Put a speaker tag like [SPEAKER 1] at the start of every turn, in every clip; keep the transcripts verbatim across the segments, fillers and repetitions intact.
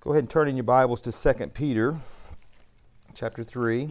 [SPEAKER 1] Go ahead and turn in your Bibles to Second Peter chapter three.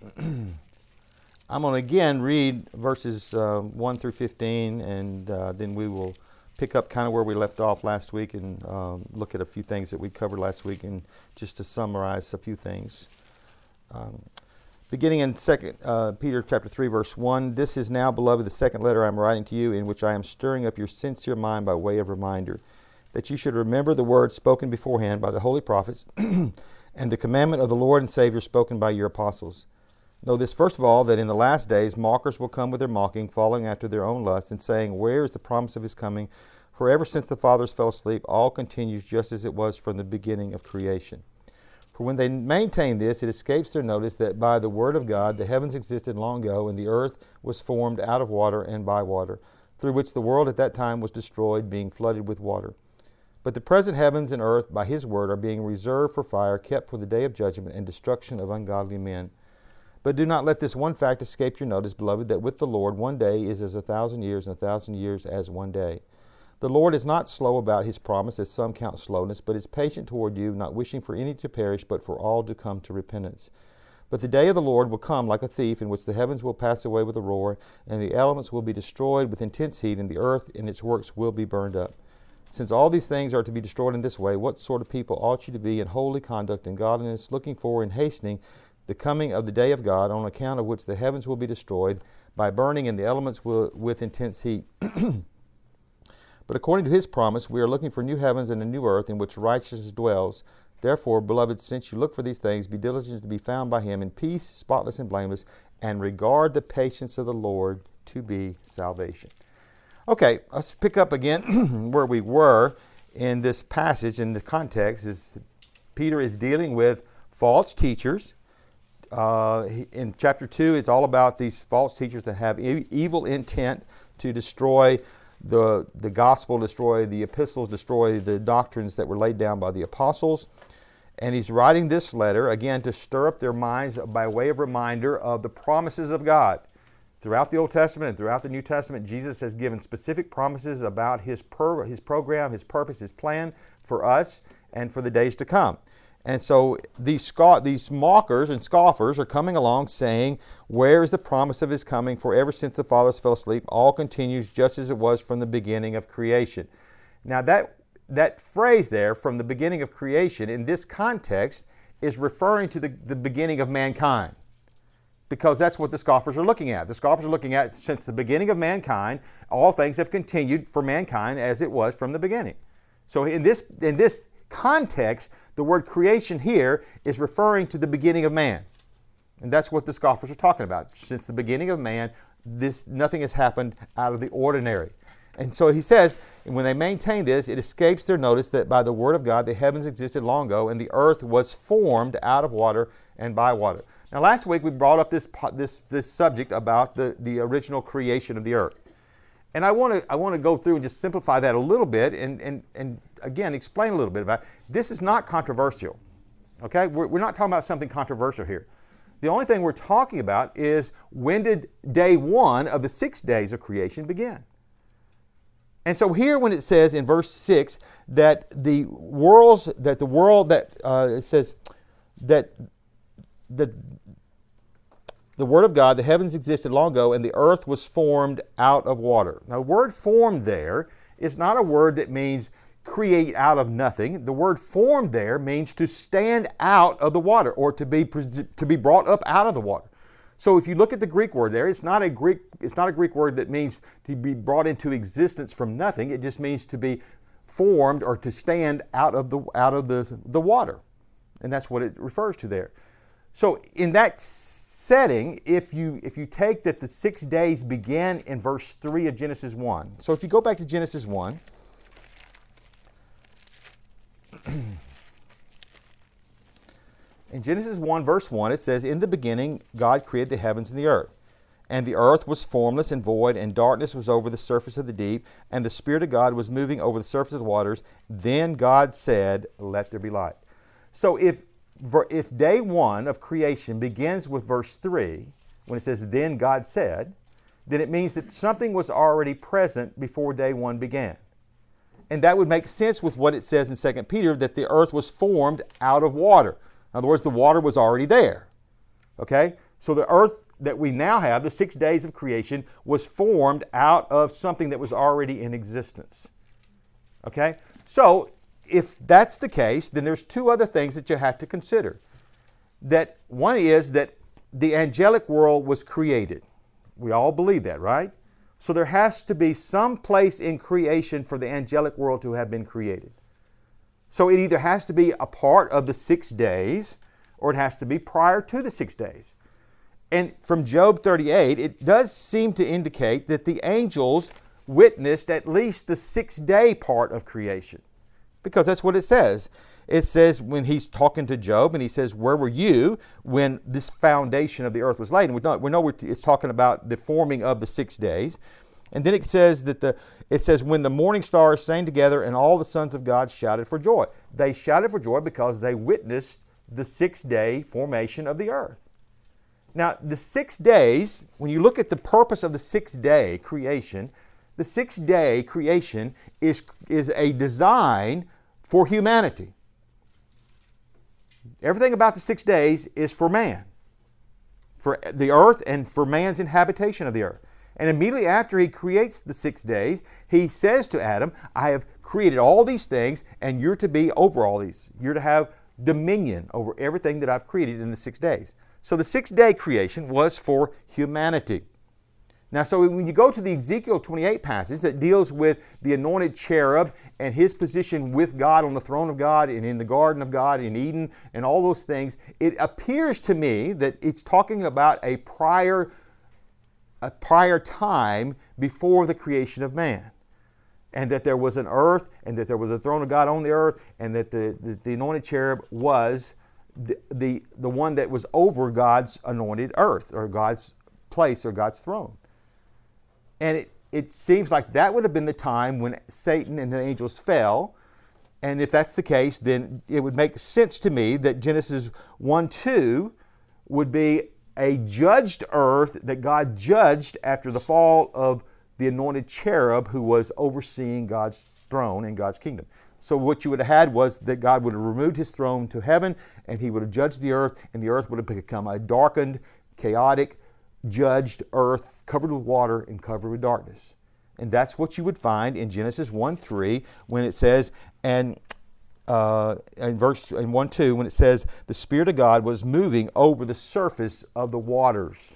[SPEAKER 1] I'm going to again read verses uh, one through fifteen, and uh, then we will pick up kind of where we left off last week and um, look at a few things that we covered last week, and just to summarize a few things. Um, beginning in Second uh, Peter chapter three, verse one, "This is now, beloved, the second letter I am writing to you, in which I am stirring up your sincere mind by way of reminder, that you should remember the words spoken beforehand by the holy prophets and the commandment of the Lord and Savior spoken by your apostles. Know this, first of all, that in the last days mockers will come with their mocking, following after their own lusts, and saying, Where is the promise of his coming? For ever since the fathers fell asleep, all continues just as it was from the beginning of creation. For when they maintain this, it escapes their notice that by the word of God the heavens existed long ago, and the earth was formed out of water and by water, through which the world at that time was destroyed, being flooded with water. But the present heavens and earth by his word are being reserved for fire, kept for the day of judgment and destruction of ungodly men. But do not let this one fact escape your notice, beloved, that with the Lord one day is as a thousand years, and a thousand years as one day. The Lord is not slow about his promise, as some count slowness, but is patient toward you, not wishing for any to perish, but for all to come to repentance. But the day of the Lord will come like a thief, in which the heavens will pass away with a roar, and the elements will be destroyed with intense heat, and the earth and its works will be burned up. Since all these things are to be destroyed in this way, what sort of people ought you to be in holy conduct and godliness, looking for and hastening the coming of the day of God, on account of which the heavens will be destroyed by burning, and the elements will, with intense heat. But according to his promise, we are looking for new heavens and a new earth in which righteousness dwells. Therefore, beloved, since you look for these things, be diligent to be found by him in peace, spotless and blameless, and regard the patience of the Lord to be salvation." Okay, let's pick up again where we were in this passage. In the context is Peter is dealing with false teachers. Uh, in chapter two, it's all about these false teachers that have e- evil intent to destroy the, the gospel, destroy the epistles, destroy the doctrines that were laid down by the apostles. And he's writing this letter, again, to stir up their minds by way of reminder of the promises of God. Throughout the Old Testament and throughout the New Testament, Jesus has given specific promises about his, pro- his program, his purpose, his plan for us and for the days to come. And so these scoff, these mockers and scoffers are coming along saying, where is the promise of his coming? For ever since the fathers fell asleep, all continues just as it was from the beginning of creation. Now that, that phrase there, from the beginning of creation, in this context, is referring to the, the beginning of mankind. Because that's what the scoffers are looking at. The scoffers are looking at, since the beginning of mankind, all things have continued for mankind as it was from the beginning. So in this, in this context, the word creation here is referring to the beginning of man. And that's what the scoffers are talking about. Since the beginning of man, this nothing has happened out of the ordinary. And so he says, when they maintain this, it escapes their notice that by the word of God the heavens existed long ago, and the earth was formed out of water and by water. Now last week we brought up this this this subject about the, the original creation of the earth. And I want to I want to go through and just simplify that a little bit and, and, and again explain a little bit about it. This is not controversial. Okay? We're, we're not talking about something controversial here. The only thing we're talking about is, when did day one of the six days of creation begin? And so here, when it says in verse six that the worlds that the world that uh, it says that the the word of God, the heavens existed long ago, and the earth was formed out of water. Now, the word formed there is not a word that means create out of nothing. The word formed there means to stand out of the water, or to be to be brought up out of the water. So if you look at the Greek word there, it's not a Greek it's not a Greek word that means to be brought into existence from nothing. It just means to be formed or to stand out of the out of the, the water. And that's what it refers to there. So in that setting, if you if you take that the six days began in verse three of Genesis one. So if you go back to Genesis one, in Genesis one, verse one, it says, "In the beginning God created the heavens and the earth. And the earth was formless and void, and darkness was over the surface of the deep, and the Spirit of God was moving over the surface of the waters. Then God said, let there be light." So if if day one of creation begins with verse three, when it says, "Then God said," then it means that something was already present before day one began. And that would make sense with what it says in Second Peter, that the earth was formed out of water. In other words, the water was already there. Okay? So the earth that we now have, the six days of creation, was formed out of something that was already in existence. Okay? So if that's the case, then there's two other things that you have to consider. That one is that the angelic world was created. We all believe that, right? So there has to be some place in creation for the angelic world to have been created. So it either has to be a part of the six days, or it has to be prior to the six days. And from Job thirty-eight, it does seem to indicate that the angels witnessed at least the six-day part of creation. Because that's what it says. It says when he's talking to Job, and he says, where were you when this foundation of the earth was laid? And we know, we know it's talking about the forming of the six days. And then it says that the it says when the morning stars sang together and all the sons of God shouted for joy. They shouted for joy because they witnessed the six-day formation of the earth. Now, the six days, when you look at the purpose of the six-day creation, the six-day creation is, is a design for humanity. Everything about the six days is for man, for the earth and for man's inhabitation of the earth. And immediately after he creates the six days, he says to Adam, I have created all these things, and you're to be over all these. You're to have dominion over everything that I've created in the six days. So the six-day creation was for humanity. Now, so when you go to the Ezekiel twenty-eight passage that deals with the anointed cherub and his position with God on the throne of God and in the garden of God in Eden and all those things, it appears to me that it's talking about a prior, a prior time before the creation of man. And that there was an earth, and that there was a throne of God on the earth, and that the, the, the anointed cherub was the, the, the one that was over God's anointed earth, or God's place, or God's throne. And it, it seems like that would have been the time when Satan and the angels fell. And if that's the case, then it would make sense to me that Genesis one two would be a judged earth that God judged after the fall of the anointed cherub who was overseeing God's throne and God's kingdom. So what you would have had was that God would have removed his throne to heaven, and he would have judged the earth, and the earth would have become a darkened, chaotic, judged earth covered with water and covered with darkness. And that's what you would find in Genesis one three when it says, and uh, in verse in one two, when it says, the Spirit of God was moving over the surface of the waters.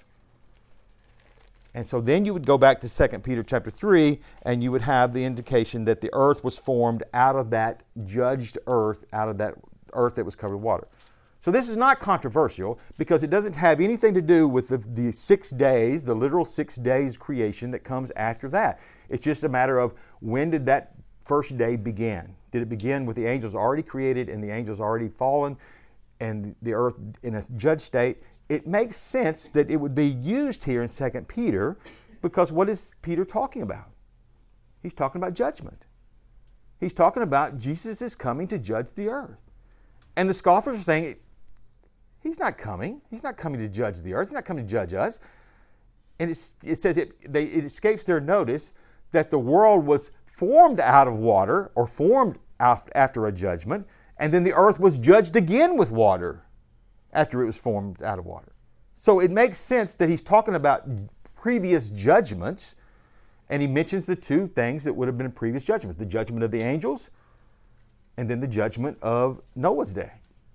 [SPEAKER 1] And so then you would go back to Second Peter chapter three, and you would have the indication that the earth was formed out of that judged earth, out of that earth that was covered with water. So this is not controversial because it doesn't have anything to do with the, the six days, the literal six days creation that comes after that. It's just a matter of when did that first day begin? Did it begin with the angels already created and the angels already fallen and the earth in a judged state? It makes sense that it would be used here in Second Peter because what is Peter talking about? He's talking about judgment. He's talking about Jesus is coming to judge the earth. And the scoffers are saying, he's not coming. He's not coming to judge the earth. He's not coming to judge us. And it's, it says it, they, it escapes their notice that the world was formed out of water or formed after a judgment, and then the earth was judged again with water after it was formed out of water. So it makes sense that he's talking about previous judgments, and he mentions the two things that would have been previous judgments, the judgment of the angels and then the judgment of Noah's day.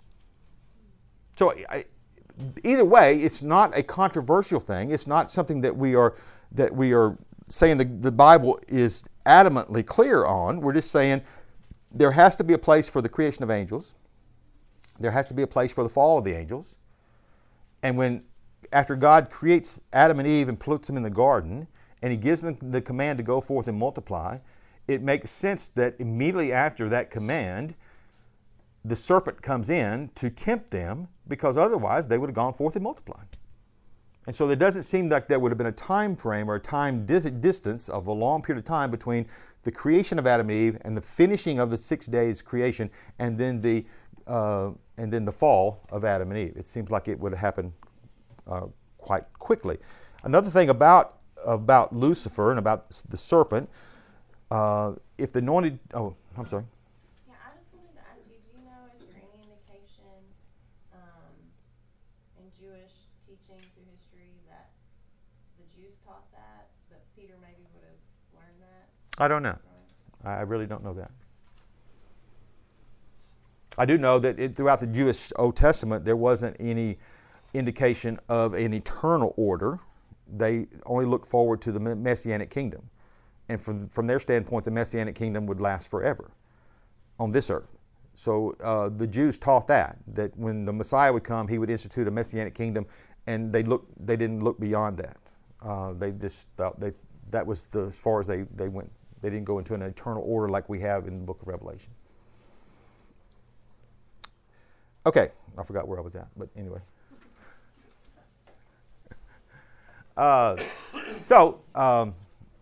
[SPEAKER 1] So I, either way, it's not a controversial thing. It's not something that we are that we are saying the, the Bible is adamantly clear on. We're just saying there has to be a place for the creation of angels. There has to be a place for the fall of the angels. And when, after God creates Adam and Eve and puts them in the garden, and he gives them the command to go forth and multiply, it makes sense that immediately after that command, the serpent comes in to tempt them, because otherwise they would have gone forth and multiplied. And so there doesn't seem like there would have been a time frame or a time dis- distance of a long period of time between the creation of Adam and Eve and the finishing of the six days creation and then the uh, and then the fall of Adam and Eve. It seems like it would have happened uh, quite quickly. Another thing about about Lucifer and about the serpent, Uh, if the anointed, oh, I'm sorry.
[SPEAKER 2] Yeah, I just wanted to ask you, do you know, is there any indication um, in Jewish teaching through history that the Jews taught that, that Peter maybe would have learned that?
[SPEAKER 1] I don't know. I really don't know that. I do know that it, throughout the Jewish Old Testament, there wasn't any indication of an eternal order. They only looked forward to the Messianic kingdom. And from, from their standpoint, the Messianic kingdom would last forever on this earth. So uh, the Jews taught that, that when the Messiah would come, he would institute a Messianic kingdom, and they look they didn't look beyond that. Uh, they just thought they, that was the, as far as they, they went. They didn't go into an eternal order like we have in the book of Revelation. Okay, I forgot where I was at, but anyway. Uh, so, um,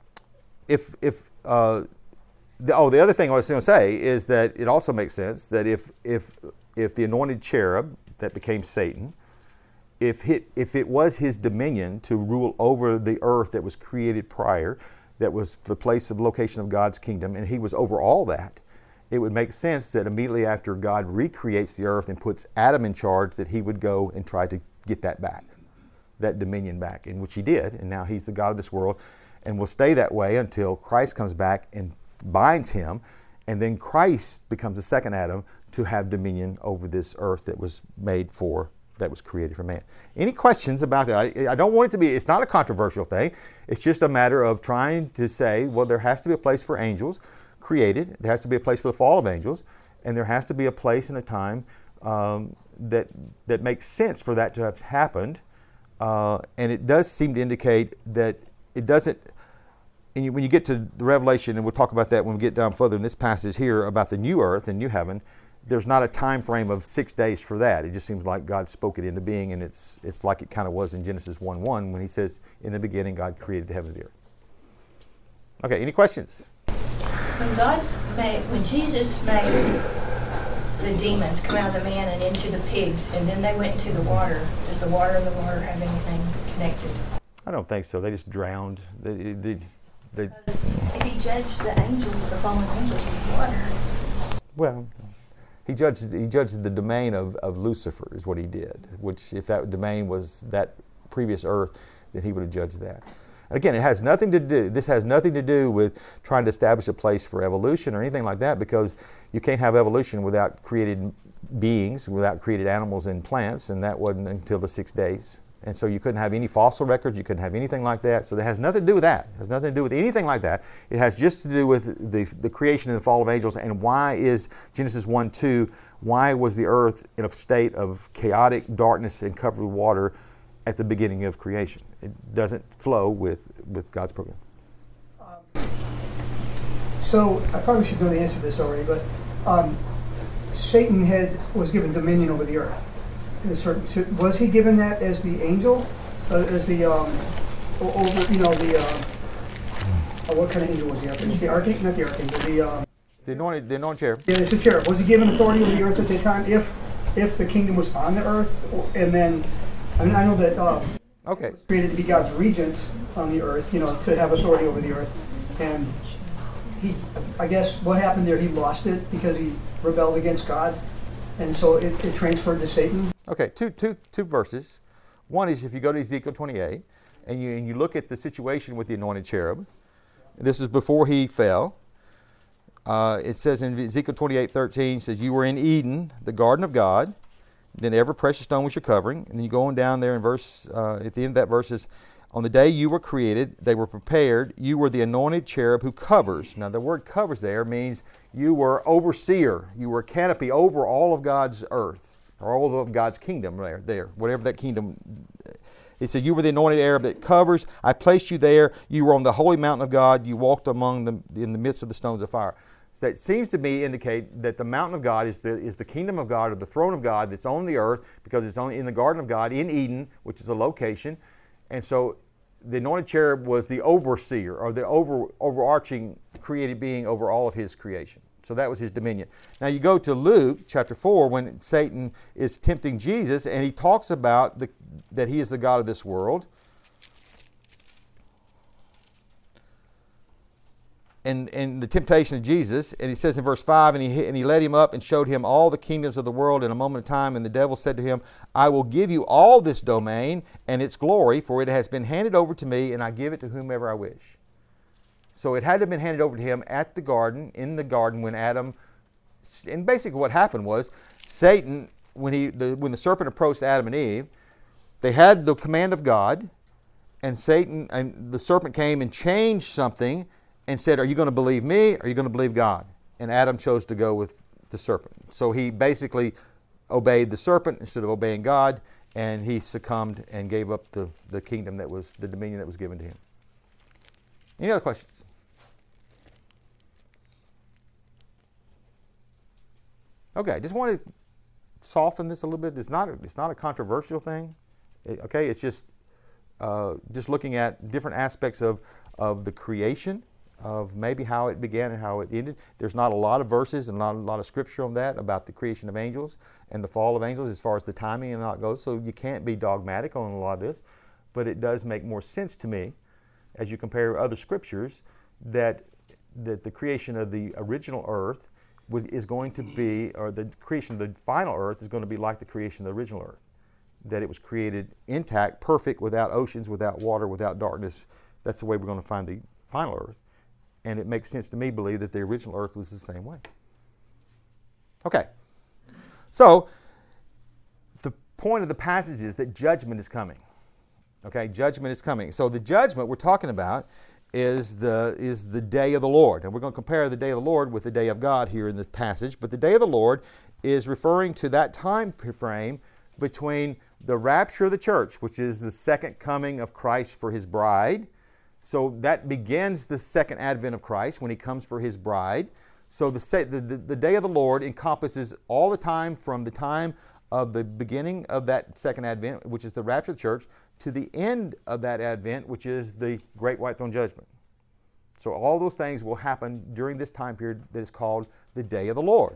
[SPEAKER 1] if if uh, the, oh, the other thing I was going to say is that it also makes sense that if if if the anointed cherub that became Satan, if it if it was his dominion to rule over the earth that was created prior, that was the place of location of God's kingdom, and he was over all that, it would make sense that immediately after God recreates the earth and puts Adam in charge, that he would go and try to get that back, that dominion back, in which he did, and now he's the God of this world, and will stay that way until Christ comes back and binds him, and then Christ becomes the second Adam to have dominion over this earth that was made for, that was created for man. Any questions about that? I, I don't want it to be, it's not a controversial thing, it's just a matter of trying to say, well, there has to be a place for angels created, there has to be a place for the fall of angels, and there has to be a place and a time um, that that makes sense for that to have happened. Uh, and it does seem to indicate that it doesn't, and you, when you get to the Revelation, and we'll talk about that when we get down further in this passage here about the new earth and new heaven, there's not a time frame of six days for that. It just seems like God spoke it into being, and it's it's like it kind of was in Genesis one one when he says, in the beginning God created the heavens and the earth. Okay, any questions?
[SPEAKER 3] When God made, when Jesus made the demons come out of the man and into the pigs, and then they went into the water, does the water and the water have anything connected?
[SPEAKER 1] I don't think so. They just drowned. They, they, they,
[SPEAKER 3] if he judged the angels, the fallen angels with water.
[SPEAKER 1] Well, he judged he judged the domain of, of Lucifer is what he did, which if that domain was that previous earth, then he would have judged that. Again, it has nothing to do, this has nothing to do with trying to establish a place for evolution or anything like that, because you can't have evolution without created beings, without created animals and plants, and that wasn't until the six days. And so you couldn't have any fossil records, you couldn't have anything like that. So that has nothing to do with that. It has nothing to do with anything like that. It has just to do with the, the creation and the fall of angels, and why is Genesis one two, why was the earth in a state of chaotic darkness and covered with water at the beginning of creation? It doesn't flow with, with God's program.
[SPEAKER 4] Um, so I probably should know the answer to this already, but um, Satan had was given dominion over the earth. In a certain, was he given that as the angel, uh, as the um, over? You know the uh, uh, what kind of angel was he? The archangel, not the archangel. The um,
[SPEAKER 1] the anointed, the anointed cherub.
[SPEAKER 4] Yeah, it's a cherub. Was he given authority over the earth at the time? If if the kingdom was on the earth, and then I mean I know that. Um,
[SPEAKER 1] Okay.
[SPEAKER 4] Created to be God's regent on the earth, you know, to have authority over the earth. And he, I guess what happened there, he lost it because he rebelled against God. And so it, it transferred to Satan.
[SPEAKER 1] Okay, two, two, two verses. One is if you go to Ezekiel twenty-eight and you, and you look at the situation with the anointed cherub, this is before he fell. Uh, it says in Ezekiel twenty-eight thirteen, it says, you were in Eden, the garden of God. Then every precious stone was your covering. And then you go on down there in verse, uh, at the end of that verse is, on the day you were created, they were prepared. You were the anointed cherub who covers. Now the word covers there means you were overseer. You were a canopy over all of God's earth, or all of God's kingdom there, there, whatever that kingdom. It says you were the anointed cherub that covers. I placed you there. You were on the holy mountain of God. You walked among them in the midst of the stones of fire. So that seems to me indicate that the mountain of God is the is the kingdom of God, or the throne of God that's on the earth, because it's only in the garden of God in Eden, which is a location. And so the anointed cherub was the overseer, or the over overarching created being over all of his creation. So that was his dominion. Now you go to Luke chapter four when Satan is tempting Jesus, and he talks about the, that he is the God of this world. and, and the temptation of Jesus, and he says in verse five, and he, and he led him up and showed him all the kingdoms of the world in a moment of time, and the devil said to him, I will give you all this domain and its glory, for it has been handed over to me, and I give it to whomever I wish. So it had to have been handed over to him at the garden, in the garden when Adam, and basically what happened was, Satan, when he the, when the serpent approached Adam and Eve, they had the command of God, and Satan and the serpent came and changed something and said, are you going to believe me or are you going to believe God? And Adam chose to go with the serpent. So he basically obeyed the serpent instead of obeying God, and he succumbed and gave up the, the kingdom that was, the dominion that was given to him. Any other questions? Okay, I just want to soften this a little bit. It's not a, it's not a controversial thing. It, okay, it's just uh, just looking at different aspects of, of the creation, of maybe how it began and how it ended. There's not a lot of verses and not a lot of scripture on that about the creation of angels and the fall of angels as far as the timing and how it goes. So you can't be dogmatic on a lot of this, but it does make more sense to me as you compare other scriptures that that the creation of the original earth was is going to be, or the creation of the final earth is going to be like the creation of the original earth. That it was created intact, perfect, without oceans, without water, without darkness. That's the way we're going to find the final earth. And it makes sense to me to believe that the original earth was the same way. Okay. So, the point of the passage is that judgment is coming. Okay, judgment is coming. So the judgment we're talking about is the is the day of the Lord. And we're going to compare the day of the Lord with the day of God here in the passage. But the day of the Lord is referring to that time frame between the rapture of the church, which is the second coming of Christ for his bride. So that begins the second advent of Christ when he comes for his bride. So the, the, the, the day of the Lord encompasses all the time from the time of the beginning of that second advent, which is the rapture of the church, to the end of that advent, which is the great white throne judgment. So all those things will happen during this time period that is called the day of the Lord.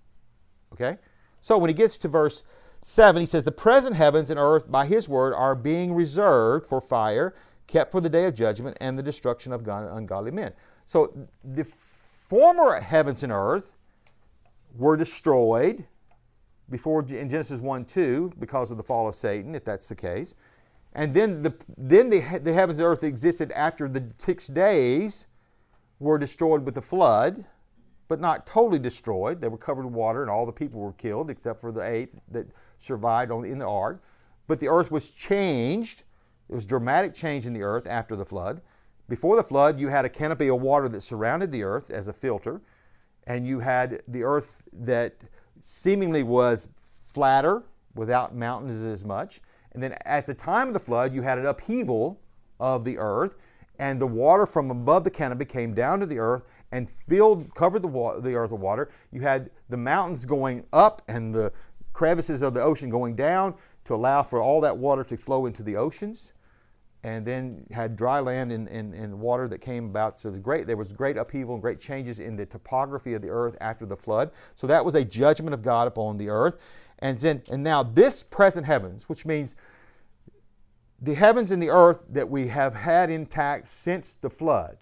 [SPEAKER 1] Okay? So when he gets to verse seven, he says, the present heavens and earth by his word are being reserved for fire, kept for the day of judgment and the destruction of ungodly men. So the former heavens and earth were destroyed before in Genesis one two because of the fall of Satan, if that's the case. And then the then the, the heavens and earth that existed after the six days were destroyed with the flood, but not totally destroyed. They were covered with water, and all the people were killed except for the eighth that survived on, in the ark. But the earth was changed. There was dramatic change in the earth after the flood. Before the flood, you had a canopy of water that surrounded the earth as a filter, and you had the earth that seemingly was flatter without mountains as much. And then at the time of the flood, you had an upheaval of the earth, and the water from above the canopy came down to the earth and filled, covered the, wa- the earth with water. You had the mountains going up and the crevices of the ocean going down to allow for all that water to flow into the oceans. And then had dry land and, and, and water that came about. So the great, there was great upheaval and great changes in the topography of the earth after the flood. So that was a judgment of God upon the earth. And then, and now this present heavens, which means the heavens and the earth that we have had intact since the flood,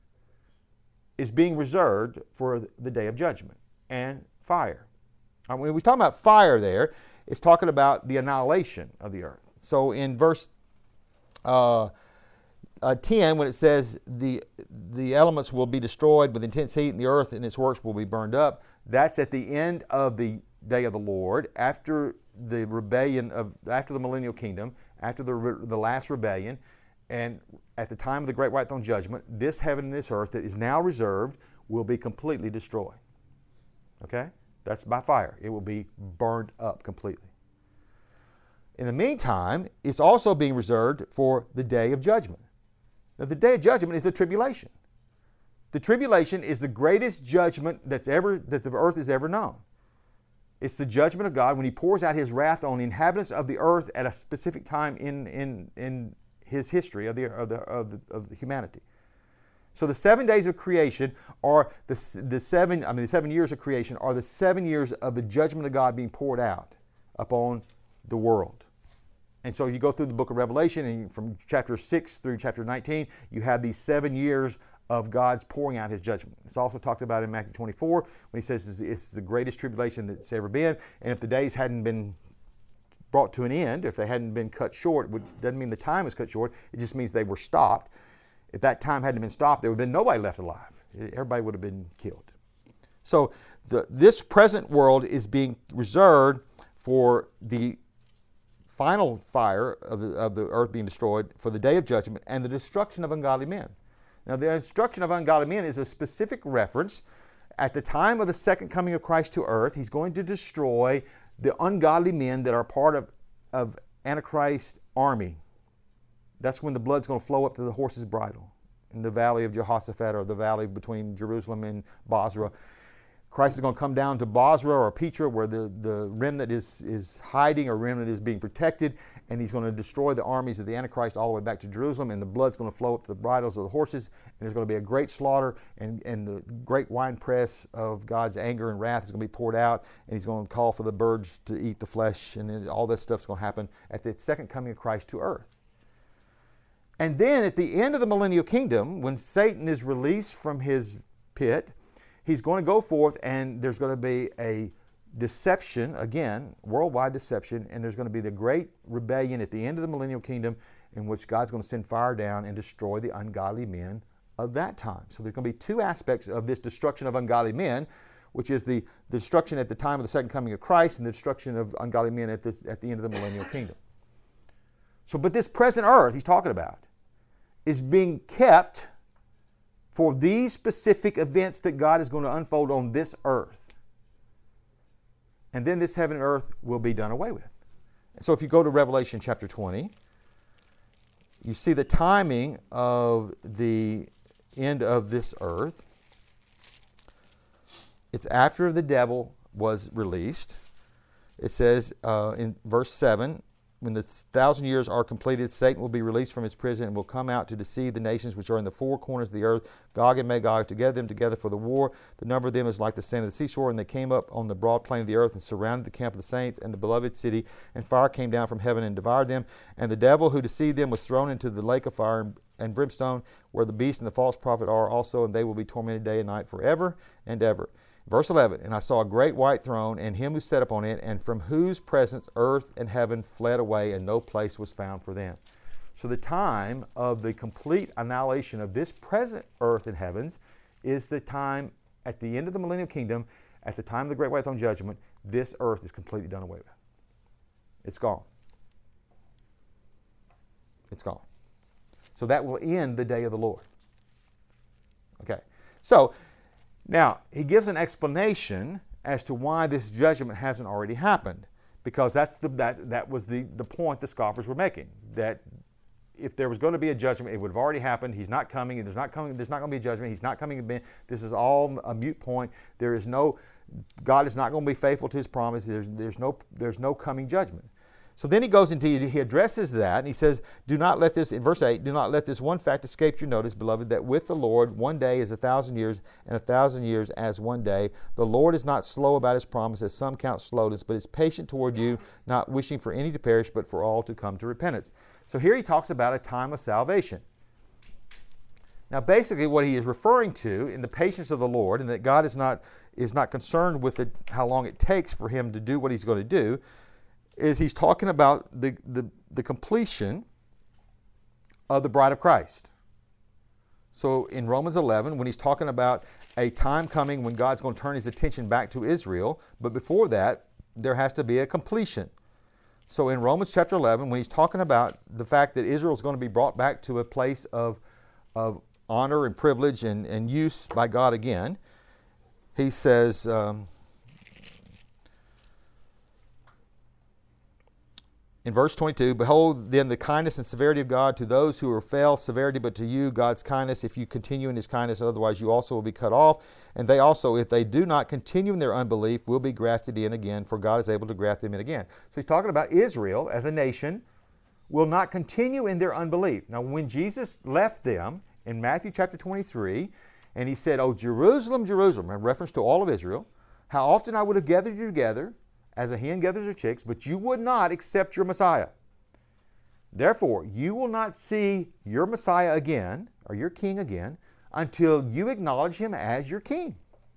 [SPEAKER 1] is being reserved for the day of judgment and fire. And when we're talking about fire there, it's talking about the annihilation of the earth. So in verse Uh, uh, ten, when it says the the elements will be destroyed with intense heat and the earth and its works will be burned up, that's at the end of the day of the Lord, after the rebellion of after the millennial kingdom, after the re, the last rebellion, and at the time of the great white throne judgment, this heaven and this earth that is now reserved will be completely destroyed. Okay, that's by fire. It will be burned up completely. In the meantime, it's also being reserved for the day of judgment. Now, the day of judgment is the tribulation. The tribulation is the greatest judgment that's ever that the earth has ever known. It's the judgment of God when he pours out his wrath on the inhabitants of the earth at a specific time in in, in his history of the of the of the, of the humanity. So the seven days of creation are the the seven I mean the seven years of creation are the seven years of the judgment of God being poured out upon the world. And so you go through the book of Revelation, and from chapter six through chapter nineteen, you have these seven years of God's pouring out his judgment. It's also talked about in Matthew twenty-four when he says it's the greatest tribulation that's ever been. And if the days hadn't been brought to an end, if they hadn't been cut short, which doesn't mean the time was cut short, it just means they were stopped. If that time hadn't been stopped, there would have been nobody left alive. Everybody would have been killed. So the, this present world is being reserved for the final fire of the, of the earth being destroyed, for the day of judgment and the destruction of ungodly men. Now, the destruction of ungodly men is a specific reference. At the time of the second coming of Christ to earth, he's going to destroy the ungodly men that are part of, of Antichrist's army. That's when the blood's going to flow up to the horse's bridle in the valley of Jehoshaphat, or the valley between Jerusalem and Bozrah. Christ is going to come down to Bozrah or Petra, where the, the remnant is, is hiding, or remnant is being protected, and he's going to destroy the armies of the Antichrist all the way back to Jerusalem, and the blood's going to flow up to the bridles of the horses, and there's going to be a great slaughter, and, and the great winepress of God's anger and wrath is going to be poured out, and he's going to call for the birds to eat the flesh, and then all that stuff's going to happen at the second coming of Christ to earth. And then at the end of the millennial kingdom, when Satan is released from his pit, he's going to go forth, and there's going to be a deception, again, worldwide deception, and there's going to be the great rebellion at the end of the millennial kingdom, in which God's going to send fire down and destroy the ungodly men of that time. So there's going to be two aspects of this destruction of ungodly men, which is the destruction at the time of the second coming of Christ, and the destruction of ungodly men at, this, at the end of the millennial kingdom. So, but this present earth he's talking about is being kept for these specific events that God is going to unfold on this earth. And then this heaven and earth will be done away with. So if you go to Revelation chapter twenty, you see the timing of the end of this earth. It's after the devil was released. It says uh, in verse seven, when the thousand years are completed, Satan will be released from his prison and will come out to deceive the nations which are in the four corners of the earth, Gog and Magog, to gather them together for the war. The number of them is like the sand of the seashore, and they came up on the broad plain of the earth and surrounded the camp of the saints and the beloved city, and fire came down from heaven and devoured them. And the devil who deceived them was thrown into the lake of fire and brimstone, where the beast and the false prophet are also, and they will be tormented day and night forever and ever. Verse eleven, and I saw a great white throne, and him who sat upon it, and from whose presence earth and heaven fled away, and no place was found for them. So the time of the complete annihilation of this present earth and heavens is the time at the end of the millennial kingdom, at the time of the great white throne judgment. This earth is completely done away with. It's gone. It's gone. So that will end the day of the Lord. Okay. So now, he gives an explanation as to why this judgment hasn't already happened, because that's the, that, that was the, the point the scoffers were making, that if there was going to be a judgment, it would have already happened. He's not coming. There's not coming. There's not going to be a judgment. He's not coming. This is all a moot point. There is no, God is not going to be faithful to his promise. There's, there's, no, there's no coming judgment. So then he goes into, he addresses that, and he says, do not let this, in verse eight, do not let this one fact escape your notice, beloved, that with the Lord one day is a thousand years, and a thousand years as one day. The Lord is not slow about his promise, as some count slowness, but is patient toward you, not wishing for any to perish, but for all to come to repentance. So here he talks about a time of salvation. Now basically what he is referring to in the patience of the Lord, and that God is not, is not concerned with it, how long it takes for him to do what he's going to do, is he's talking about the, the, the completion of the bride of Christ. So in Romans eleven, when he's talking about a time coming when God's going to turn his attention back to Israel, but before that, there has to be a completion. So in Romans chapter eleven, when he's talking about the fact that Israel is going to be brought back to a place of, of honor and privilege and, and use by God again, he says, um, in verse twenty-two, behold then the kindness and severity of God to those who are fell, severity, but to you God's kindness, if you continue in his kindness, otherwise you also will be cut off. And they also, if they do not continue in their unbelief, will be grafted in again, for God is able to graft them in again. So he's talking about Israel as a nation will not continue in their unbelief. Now when Jesus left them in Matthew chapter twenty-three, and he said, oh Jerusalem, Jerusalem, in reference to all of Israel, how often I would have gathered you together as a hen gathers her chicks, but you would not accept your Messiah. Therefore, you will not see your Messiah again, or your king again, until you acknowledge him as your king.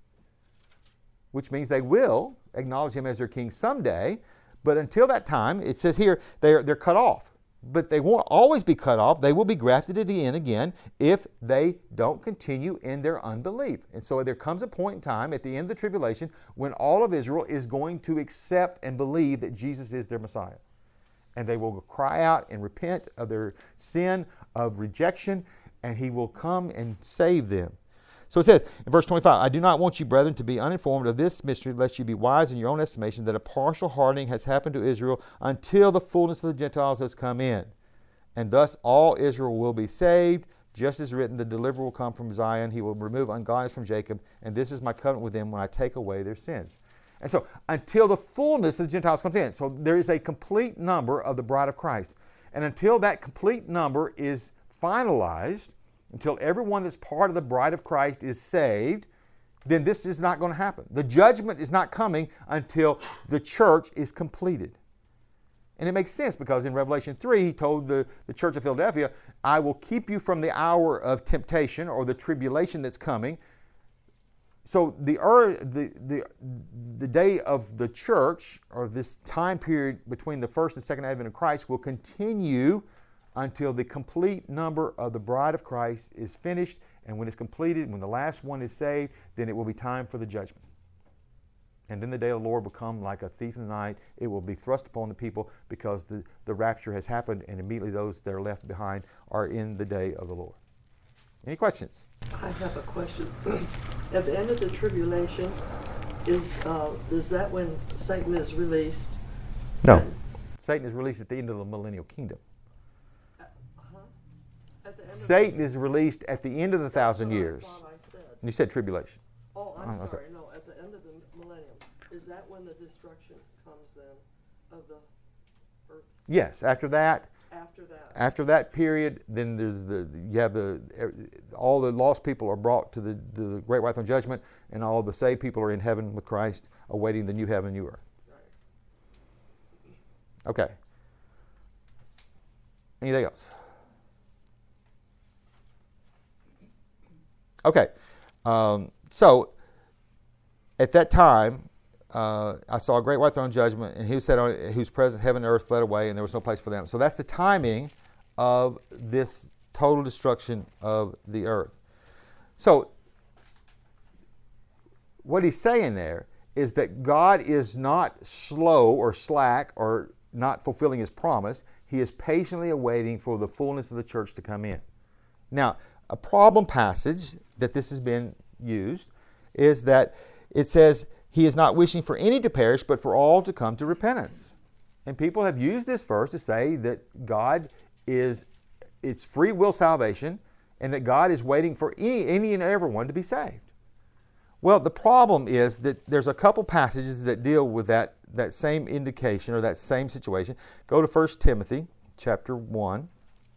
[SPEAKER 1] Which means they will acknowledge him as their king someday, but until that time, it says here, they're, they're cut off. But they won't always be cut off. They will be grafted in again if they don't continue in their unbelief. And so there comes a point in time at the end of the tribulation when all of Israel is going to accept and believe that Jesus is their Messiah. And they will cry out and repent of their sin of rejection, and he will come and save them. So it says in verse twenty-five, I do not want you, brethren, to be uninformed of this mystery, lest you be wise in your own estimation, that a partial hardening has happened to Israel until the fullness of the Gentiles has come in. And thus all Israel will be saved, just as written, the deliverer will come from Zion. He will remove ungodliness from Jacob, and this is my covenant with them when I take away their sins. And so until the fullness of the Gentiles comes in. So there is a complete number of the bride of Christ. And until that complete number is finalized, until everyone that's part of the bride of Christ is saved, then this is not going to happen. The judgment is not coming until the church is completed. And it makes sense because in Revelation three, he told the, the church of Philadelphia, I will keep you from the hour of temptation or the tribulation that's coming. So the, the, the, the day of the church, or this time period between the first and second advent of Christ, will continue until the complete number of the bride of Christ is finished. And when it's completed, when the last one is saved, then it will be time for the judgment. And then the day of the Lord will come like a thief in the night. It will be thrust upon the people because the, the rapture has happened, and immediately those that are left behind are in the day of the Lord. Any questions?
[SPEAKER 5] I have a question. At the end of the tribulation, is uh, is that when Satan is released?
[SPEAKER 1] No.
[SPEAKER 5] And,
[SPEAKER 1] Satan is released at the end of the millennial kingdom.
[SPEAKER 5] uh-huh. At the end
[SPEAKER 1] Satan
[SPEAKER 5] of
[SPEAKER 1] is released at the end of the thousand
[SPEAKER 5] That's what I
[SPEAKER 1] years.
[SPEAKER 5] thought I said.
[SPEAKER 1] You said tribulation.
[SPEAKER 5] Oh, I'm
[SPEAKER 1] Oh, I'm
[SPEAKER 5] sorry.
[SPEAKER 1] sorry.
[SPEAKER 5] No, at the end of the millennium. Is that when the destruction comes then of the earth?
[SPEAKER 1] Yes. After that,
[SPEAKER 5] After that?
[SPEAKER 1] after that period, then there's the you have the all the lost people are brought to the, the great white throne judgment, and all the saved people are in heaven with Christ, awaiting the new heaven and new earth.
[SPEAKER 5] Right.
[SPEAKER 1] Okay. Anything else? Okay. Um, so at that time, uh, I saw a great white throne judgment, and he sat on it, whose presence heaven and earth fled away, and there was no place for them. So that's the timing of this total destruction of the earth. So what he's saying there is that God is not slow or slack or not fulfilling his promise. He is patiently awaiting for the fullness of the church to come in. Now, a problem passage that this has been used is that it says he is not wishing for any to perish, but for all to come to repentance. And people have used this verse to say that God is, it's free will salvation, and that God is waiting for any, any and everyone to be saved. Well, the problem is that there's a couple passages that deal with that, that same indication or that same situation. Go to First Timothy chapter one.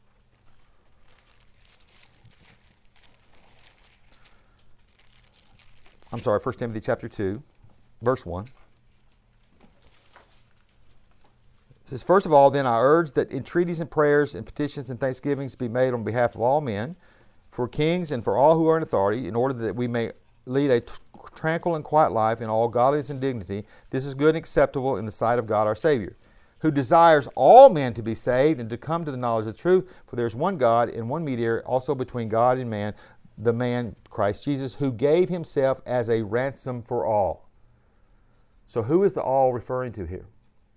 [SPEAKER 1] I'm sorry, First Timothy chapter two, verse one. It says, first of all, then I urge that entreaties and prayers and petitions and thanksgivings be made on behalf of all men, for kings and for all who are in authority, in order that we may lead a t- tranquil and quiet life in all godliness and dignity. This is good and acceptable in the sight of God our Savior, who desires all men to be saved and to come to the knowledge of the truth. For there is one God and one mediator also between God and man, the man Christ Jesus, who gave himself as a ransom for all. So who is the all referring to here?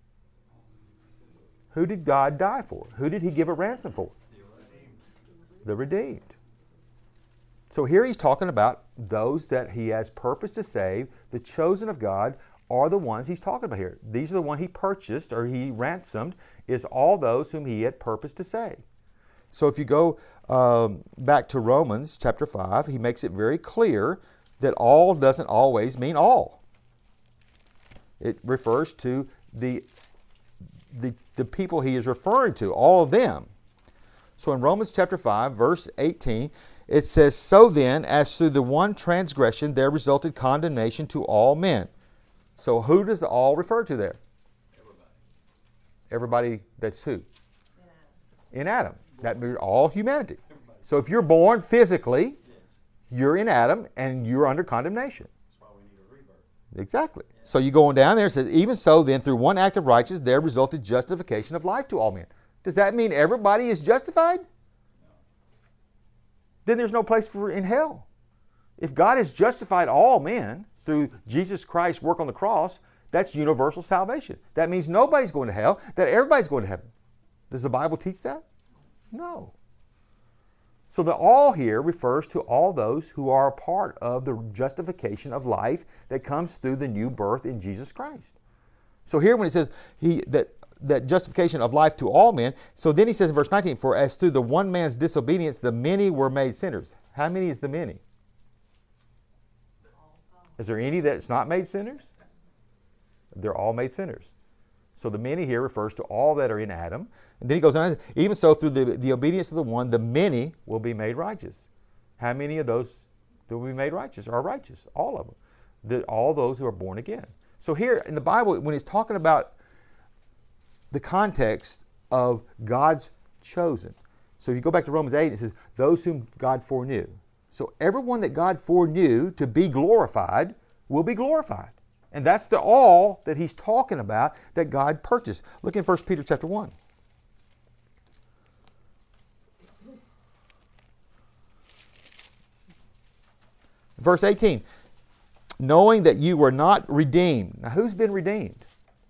[SPEAKER 1] Who did God die for? Who did he give a ransom for? The redeemed. So here he's talking about those that he has purpose to save. The chosen of God are the ones he's talking about here. These are the ones he purchased or he ransomed, is all those whom he had purpose to save. So if you go um, back to Romans chapter five, he makes it very clear that all doesn't always mean all. It refers to the, the, the people he is referring to, all of them. So in Romans chapter five, verse eighteen, it says, so then, as through the one transgression there resulted condemnation to all men. So who does the all refer to there? Everybody. Everybody that's who? In Adam. In Adam. That means all humanity. Everybody. So if you're born physically, yes. You're in Adam, and you're under condemnation.
[SPEAKER 6] That's why we need a rebirth.
[SPEAKER 1] Exactly. So you go on down there, it says, even so, then, through one act of righteousness, there resulted justification of life to all men. Does that mean everybody is justified?
[SPEAKER 6] No.
[SPEAKER 1] Then there's no place for in hell. If God has justified all men through Jesus Christ's work on the cross, that's universal salvation. That means nobody's going to hell, that everybody's going to heaven. Does the Bible teach that? No. So the all here refers to all those who are a part of the justification of life that comes through the new birth in Jesus Christ. So here when it says he that that justification of life to all men, so then he says in verse nineteen, for as through the one man's disobedience the many were made sinners. How many is the many? Is there any that's not made sinners? They're all made sinners. So the many here refers to all that are in Adam. And then he goes on, even so through the, the obedience of the one, the many will be made righteous. How many of those that will be made righteous are righteous? All of them. The, all those who are born again. So here in the Bible, when he's talking about the context of God's chosen. So if you go back to Romans eight, it says, those whom God foreknew. So everyone that God foreknew to be glorified will be glorified. And that's the all that he's talking about that God purchased. Look in First Peter chapter one. Verse eighteen. Knowing that you were not redeemed. Now who's been redeemed?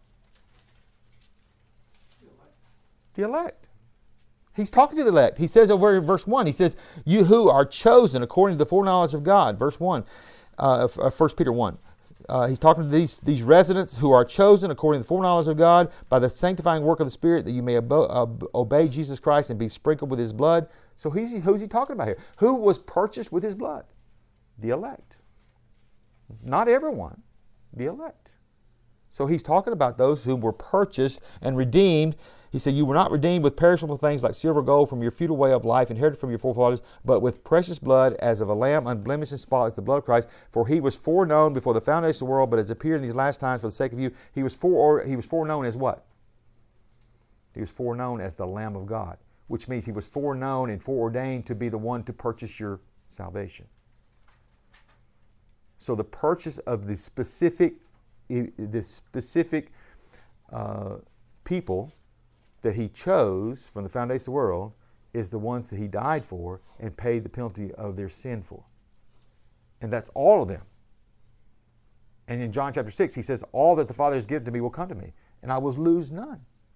[SPEAKER 1] The elect. He's talking to the elect. He says over in verse one, he says, you who are chosen according to the foreknowledge of God. Verse one, uh, First Peter one. Uh, he's talking to these, these residents who are chosen according to the foreknowledge of God by the sanctifying work of the Spirit, that you may obo- uh, obey Jesus Christ and be sprinkled with His blood. So he's, who's he talking about here? Who was purchased with His blood? The elect. Not everyone, the elect. So he's talking about those who were purchased and redeemed. He said, you were not redeemed with perishable things like silver or gold from your futile way of life inherited from your forefathers, but with precious blood as of a lamb unblemished and spotless, the blood of Christ. For he was foreknown before the foundation of the world, but has appeared in these last times for the sake of you. He was fore, he was foreknown as what? He was foreknown as the Lamb of God, which means he was foreknown and foreordained to be the one to purchase your salvation. So the purchase of the specific, the specific uh, people that he chose from the foundation of the world is the ones that he died for and paid the penalty of their sin for. And that's all of them. And in John chapter six, he says, all that the Father has given to me will come to me, and I will lose none.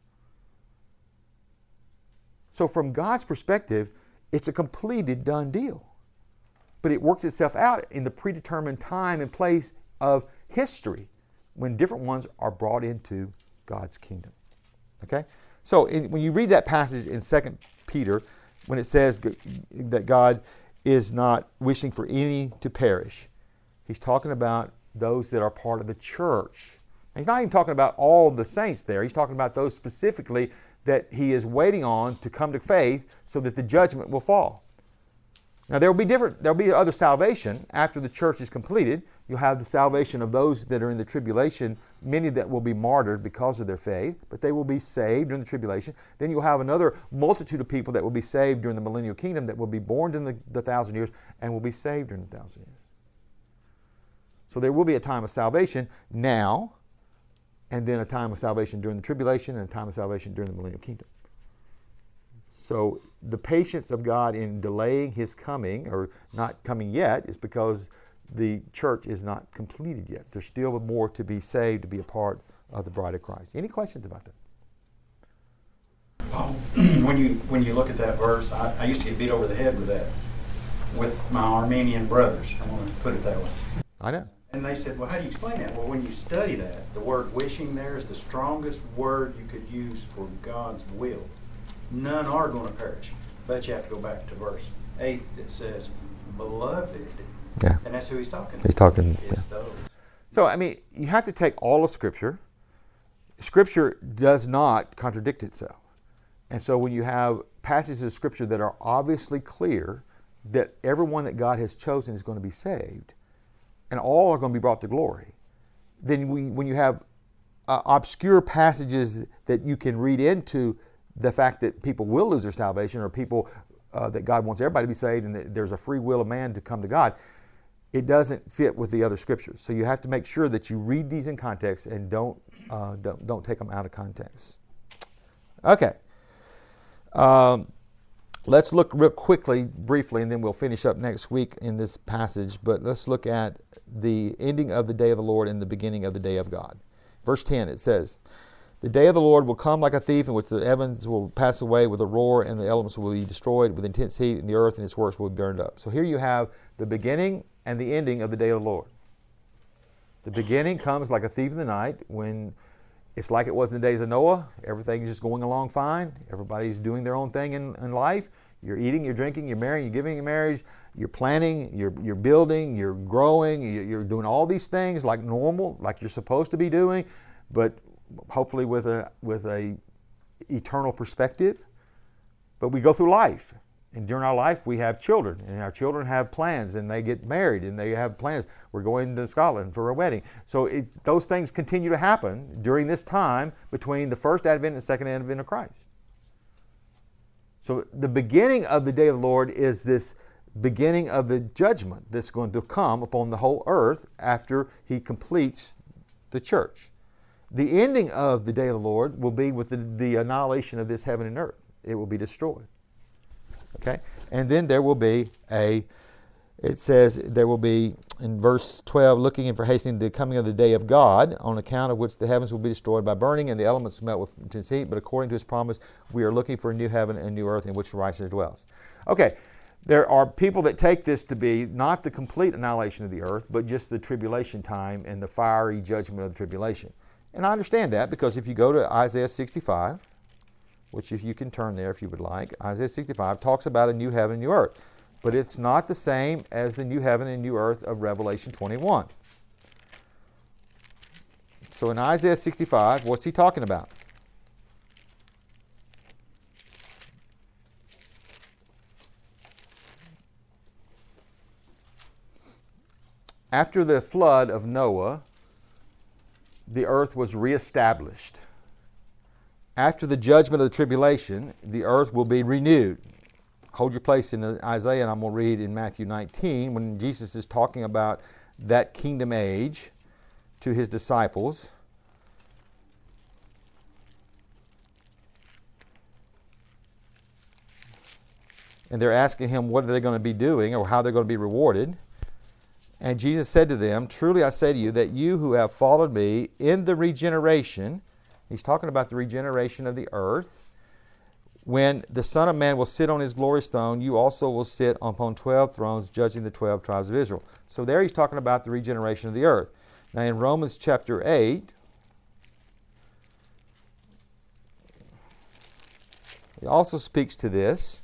[SPEAKER 1] So from God's perspective, it's a completed, done deal. But it works itself out in the predetermined time and place of history when different ones are brought into God's kingdom. Okay? So in, when you read that passage in Second Peter, when it says that God is not wishing for any to perish, he's talking about those that are part of the church. And he's not even talking about all the saints there. He's talking about those specifically that he is waiting on to come to faith so that the judgment will fall. Now there will be different, there will be other salvation after the church is completed. You'll have the salvation of those that are in the tribulation, many that will be martyred because of their faith, but they will be saved during the tribulation. Then you'll have another multitude of people that will be saved during the millennial kingdom, that will be born in the, the thousand years and will be saved during the thousand years. So there will be a time of salvation now, and then a time of salvation during the tribulation, and a time of salvation during the millennial kingdom. So the patience of God in delaying His coming, or not coming yet, is because the church is not completed yet. There's still more to be saved, to be a part of the bride of Christ. Any questions about that?
[SPEAKER 6] Well, when you when you look at that verse, I, I used to get beat over the head with that, with my Armenian brothers. I want to put it that way.
[SPEAKER 1] I know.
[SPEAKER 6] And they said, well, how do you explain that? Well, when you study that, the word wishing there is the strongest word you could use for God's will. None are going to perish. But you have to go back to verse eight that says, beloved.
[SPEAKER 1] Yeah.
[SPEAKER 6] And that's who he's talking to.
[SPEAKER 1] He's talking.
[SPEAKER 6] It's
[SPEAKER 1] Yeah.
[SPEAKER 6] those.
[SPEAKER 1] So, I mean, you have to take all of Scripture. Scripture does not contradict itself. And so when you have passages of Scripture that are obviously clear that everyone that God has chosen is going to be saved, and all are going to be brought to glory, then we, when you have uh, obscure passages that you can read into the fact that people will lose their salvation, or people uh, that God wants everybody to be saved and that there's a free will of man to come to God, it doesn't fit with the other scriptures. So you have to make sure that you read these in context and don't uh, don't, don't take them out of context. Okay. Um, let's look real quickly, briefly, and then we'll finish up next week in this passage. But let's look at the ending of the day of the Lord and the beginning of the day of God. Verse ten, it says, "The day of the Lord will come like a thief, in which the heavens will pass away with a roar, and the elements will be destroyed with intense heat, and the earth and its works will be burned up." So here you have the beginning and the ending of the day of the Lord. The beginning comes like a thief in the night, when it's like it was in the days of Noah. Everything's just going along fine. Everybody's doing their own thing in, in life. You're eating, you're drinking, you're marrying, you're giving in marriage, you're planning, you're you're building, you're growing, you're, you're doing all these things like normal, like you're supposed to be doing, but hopefully with a with a eternal perspective. But we go through life, and during our life we have children, and our children have plans, and they get married, and they have plans. We're going to Scotland for a wedding. So it, those things continue to happen during this time between the first advent and the second advent of Christ. So the beginning of the day of the Lord is this beginning of the judgment that's going to come upon the whole earth after he completes the church. The ending of the day of the Lord will be with the, the annihilation of this heaven and earth. It will be destroyed. Okay? And then there will be a, it says there will be, in verse twelve, "looking for hastening the coming of the day of God, on account of which the heavens will be destroyed by burning, and the elements melt with intense heat. But according to his promise, we are looking for a new heaven and a new earth in which righteousness dwells." Okay, there are people that take this to be not the complete annihilation of the earth, but just the tribulation time and the fiery judgment of the tribulation. And I understand that, because if you go to Isaiah sixty-five, which if you can turn there if you would like, Isaiah sixty-five talks about a new heaven and new earth. But it's not the same as the new heaven and new earth of Revelation twenty-one. So in Isaiah sixty-five, what's he talking about? After the flood of Noah, the earth was reestablished. After the judgment of the tribulation, the earth will be renewed. Hold your place in Isaiah, and I'm going to read in Matthew nineteen, when Jesus is talking about that kingdom age to his disciples. And they're asking him what are they going to be doing, or how they're going to be rewarded. And Jesus said to them, "Truly I say to you, that you who have followed me in the regeneration," he's talking about the regeneration of the earth, "when the Son of Man will sit on his glorious throne, you also will sit upon twelve thrones, judging the twelve tribes of Israel." So there he's talking about the regeneration of the earth. Now in Romans chapter eight, he also speaks to this.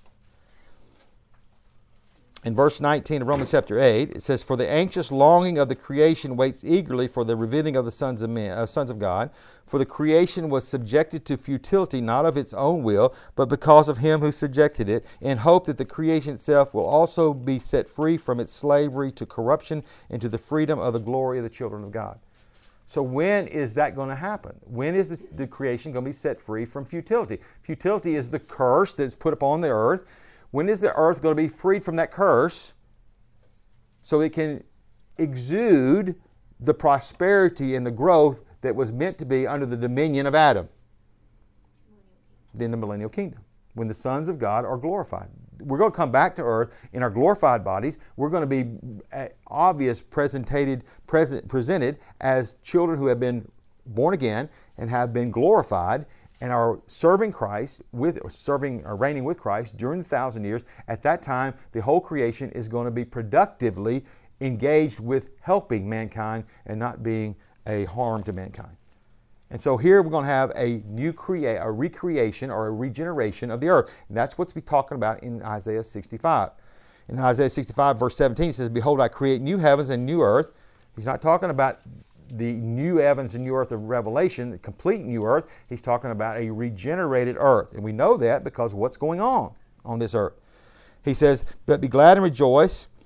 [SPEAKER 1] In verse nineteen of Romans chapter eight, it says, "For the anxious longing of the creation waits eagerly for the revealing of the sons of men, uh, sons of God. For the creation was subjected to futility, not of its own will, but because of him who subjected it, in hope that the creation itself will also be set free from its slavery to corruption into the freedom of the glory of the children of God." So when is that going to happen? When is the, the creation going to be set free from futility? Futility is the curse that's put upon the earth. When is the earth going to be freed from that curse so it can exude the prosperity and the growth that was meant to be under the dominion of Adam? Then the millennial kingdom, when the sons of God are glorified. We're going to come back to earth in our glorified bodies. We're going to be obvious, presented, present, presented as children who have been born again and have been glorified, and are serving Christ, with or serving or reigning with Christ during the thousand years. At that time, the whole creation is going to be productively engaged with helping mankind and not being a harm to mankind. And so here we're going to have a new create, a recreation or a regeneration of the earth. And that's what's be talking about in Isaiah sixty-five. In Isaiah sixty-five, verse seventeen, it says, "Behold, I create new heavens and new earth." He's not talking about the new heavens and new earth of Revelation, the complete new earth. He's talking about a regenerated earth. And we know that because what's going on on this earth. He says, "But be glad and rejoice,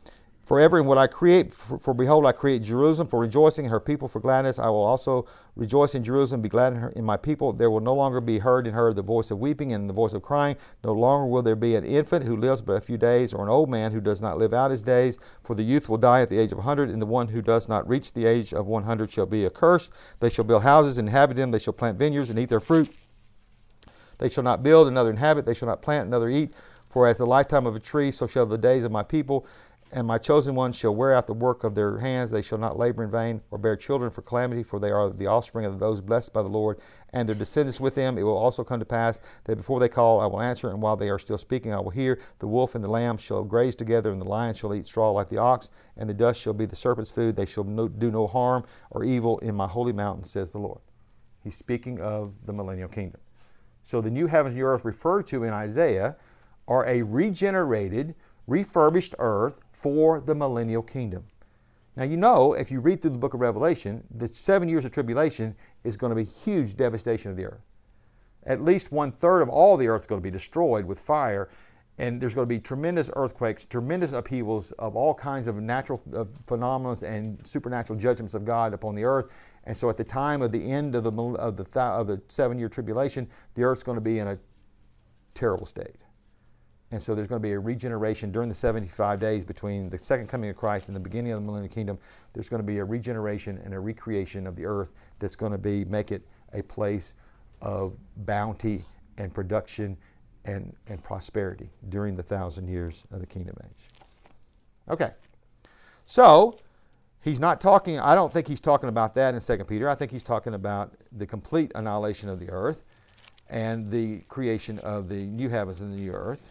[SPEAKER 1] forever in what I create. For, for behold, I create Jerusalem for rejoicing, and her people for gladness. I will also rejoice in Jerusalem, be glad in, her, in my people. There will no longer be heard in her the voice of weeping and the voice of crying. No longer will there be an infant who lives but a few days, or an old man who does not live out his days. For the youth will die at the age of a hundred, and the one who does not reach the age of one hundred shall be accursed. They shall build houses and inhabit them. They shall plant vineyards and eat their fruit. They shall not build, another inhabit. They shall not plant, another eat. For as the lifetime of a tree, so shall the days of my people. And my chosen ones shall wear out the work of their hands. They shall not labor in vain or bear children for calamity, for they are the offspring of those blessed by the Lord, and their descendants with them. It will also come to pass that before they call, I will answer, and while they are still speaking, I will hear. The wolf and the lamb shall graze together, and the lion shall eat straw like the ox, and the dust shall be the serpent's food. They shall no, do no harm or evil in my holy mountain, says the Lord. He's speaking of the millennial kingdom. So the new heavens and new earth referred to in Isaiah are a regenerated, refurbished earth for the millennial kingdom. Now, you know, if you read through the book of Revelation, the seven years of tribulation is going to be huge devastation of the earth. At least one third of all the earth is going to be destroyed with fire, and there's going to be tremendous earthquakes, tremendous upheavals of all kinds of natural uh, phenomena and supernatural judgments of God upon the earth. And so at the time of the end of the of the, th- of the seven-year tribulation, the earth's going to be in a terrible state. And so there's going to be a regeneration during the seventy-five days between the second coming of Christ and the beginning of the millennial kingdom. There's going to be a regeneration and a recreation of the earth that's going to be make it a place of bounty and production and, and prosperity during the thousand years of the kingdom age. Okay. So he's not talking, I don't think he's talking about that in Second Peter. I think he's talking about the complete annihilation of the earth and the creation of the new heavens and the new earth.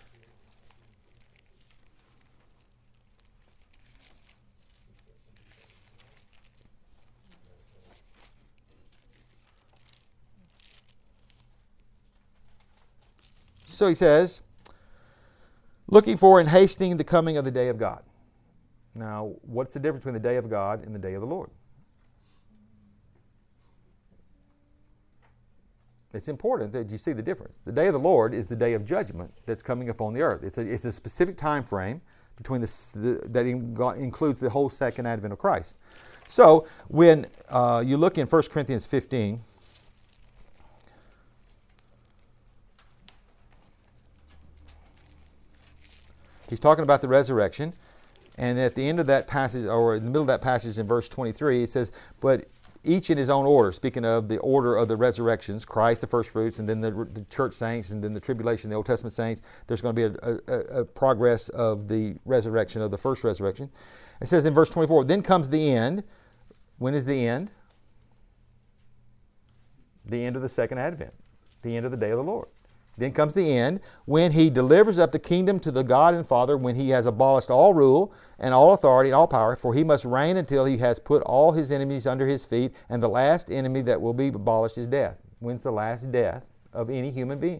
[SPEAKER 1] So he says, looking for and hastening the coming of the day of God. Now, what's the difference between the day of God and the day of the Lord? It's important that you see the difference. The day of the Lord is the day of judgment that's coming upon the earth. It's a, it's a specific time frame between the, the, that includes the whole second advent of Christ. So when uh, you look in First Corinthians fifteen, he's talking about the resurrection, and at the end of that passage, or in the middle of that passage in verse twenty-three, it says, but each in his own order, speaking of the order of the resurrections, Christ the first fruits, and then the, the church saints, and then the tribulation, the Old Testament saints. There's going to be a, a, a progress of the resurrection, of the first resurrection. It says in verse twenty-four, then comes the end. When is the end? The end of the second advent, the end of the day of the Lord. Then comes the end, when he delivers up the kingdom to the God and Father, when he has abolished all rule and all authority and all power, for he must reign until he has put all his enemies under his feet, and the last enemy that will be abolished is death. When's the last death of any human being?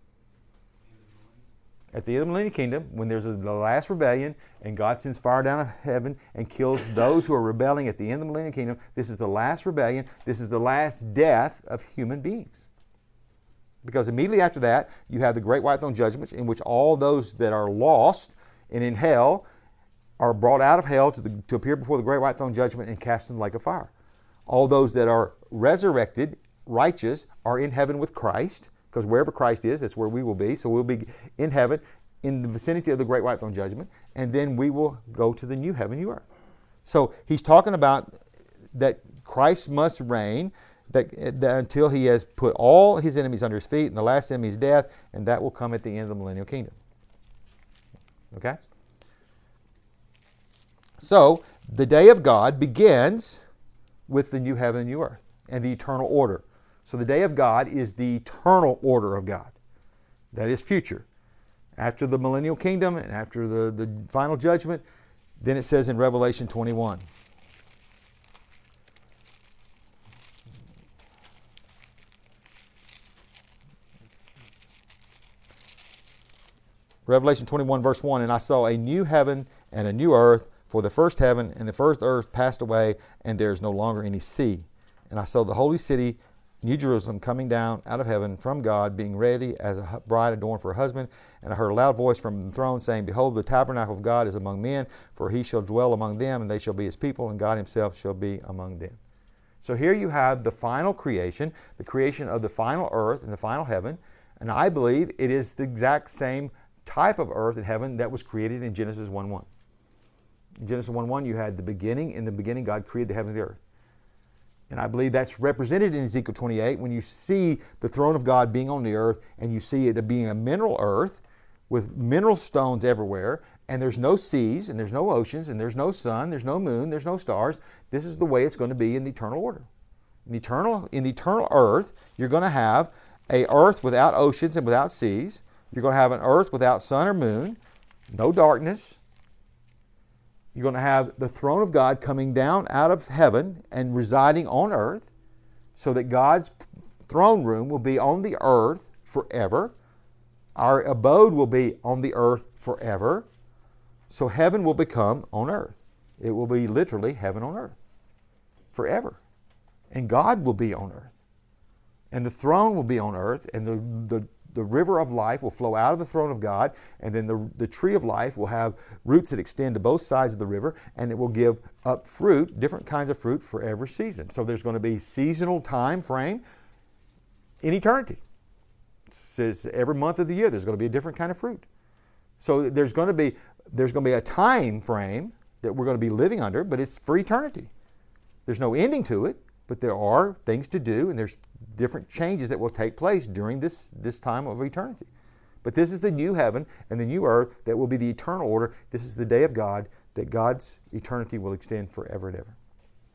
[SPEAKER 1] At the end of the millennial kingdom, when there's a, the last rebellion, and God sends fire down of heaven and kills those who are rebelling at the end of the millennial kingdom, this is the last rebellion, this is the last death of human beings. Because immediately after that, you have the great white throne judgment, in which all those that are lost and in hell are brought out of hell to, the, to appear before the great white throne judgment and cast in the lake of fire. All those that are resurrected, righteous, are in heaven with Christ, because wherever Christ is, that's where we will be. So we'll be in heaven in the vicinity of the great white throne judgment, and then we will go to the new heaven, new earth. So he's talking about that Christ must reign, That, that until he has put all his enemies under his feet, and the last enemy is death, and that will come at the end of the millennial kingdom. Okay? So, the day of God begins with the new heaven and new earth, and the eternal order. So the day of God is the eternal order of God. That is future. After the millennial kingdom, and after the, the final judgment, then it says in Revelation twenty-one, Revelation twenty-one, verse one, and I saw a new heaven and a new earth, for the first heaven and the first earth passed away, and there is no longer any sea. And I saw the holy city, New Jerusalem coming down out of heaven from God, being ready as a bride adorned for her husband. And I heard a loud voice from the throne saying, Behold, the tabernacle of God is among men, for he shall dwell among them, and they shall be his people, and God himself shall be among them. So here you have the final creation, the creation of the final earth and the final heaven. And I believe it is the exact same type of earth and heaven that was created in Genesis one one. In Genesis one one, you had the beginning. In the beginning, God created the heaven and the earth. And I believe that's represented in Ezekiel twenty-eight when you see the throne of God being on the earth and you see it being a mineral earth with mineral stones everywhere, and there's no seas and there's no oceans and there's no sun, there's no moon, there's no stars. This is the way it's going to be in the eternal order. In the eternal, in the eternal earth, you're going to have a earth without oceans and without seas. You're going to have an earth without sun or moon, no darkness. You're going to have the throne of God coming down out of heaven and residing on earth, so that God's throne room will be on the earth forever. Our abode will be on the earth forever. So heaven will become on earth. It will be literally heaven on earth forever. And God will be on earth. And the throne will be on earth, and the, the The river of life will flow out of the throne of God, and then the, the tree of life will have roots that extend to both sides of the river, and it will give up fruit, different kinds of fruit for every season. So there's going to be seasonal time frame in eternity. It says every month of the year there's going to be a different kind of fruit. So there's going to be there's going to be a time frame that we're going to be living under, but it's for eternity. There's no ending to it, but there are things to do, and there's different changes that will take place during this, this time of eternity. But this is the new heaven and the new earth that will be the eternal order. This is the day of God, that God's eternity will extend forever and ever.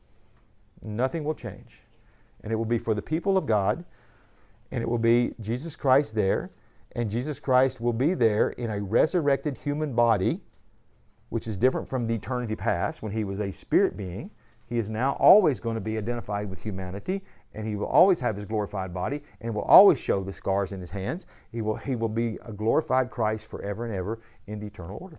[SPEAKER 1] Nothing will change. And it will be for the people of God, and it will be Jesus Christ there, and Jesus Christ will be there in a resurrected human body, which is different from the eternity past when he was a spirit being. He is now always going to be identified with humanity, and he will always have his glorified body, and will always show the scars in his hands. He will, he will be a glorified Christ forever and ever in the eternal order.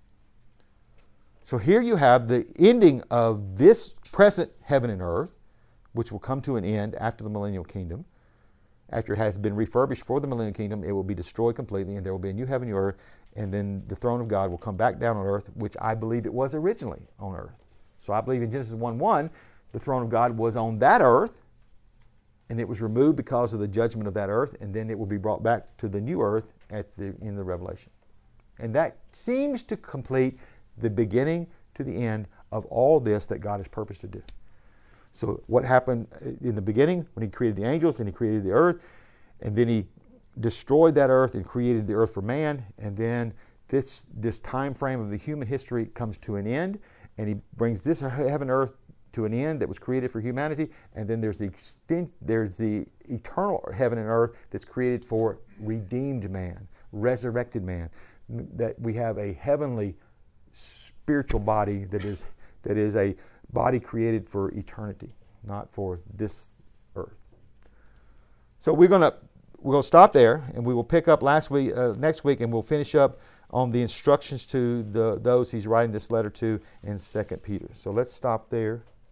[SPEAKER 1] So here you have the ending of this present heaven and earth, which will come to an end after the millennial kingdom. After it has been refurbished for the millennial kingdom, it will be destroyed completely, and there will be a new heaven and new earth, and then the throne of God will come back down on earth, which I believe it was originally on earth. So I believe in Genesis one one, the throne of God was on that earth, and it was removed because of the judgment of that earth, and then it will be brought back to the new earth at the in the Revelation. And that seems to complete the beginning to the end of all this that God has purposed to do. So what happened in the beginning when he created the angels and he created the earth, and then he destroyed that earth and created the earth for man, and then this this time frame of the human history comes to an end, and he brings this heaven and earth to an end that was created for humanity, and then there's the extent, there's the eternal heaven and earth that's created for redeemed man, resurrected man, that we have a heavenly spiritual body that is that is a body created for eternity, not for this earth. So we're gonna we're gonna stop there, and we will pick up last week uh, next week, and we'll finish up on the instructions to the those he's writing this letter to in Second Peter. So let's stop there.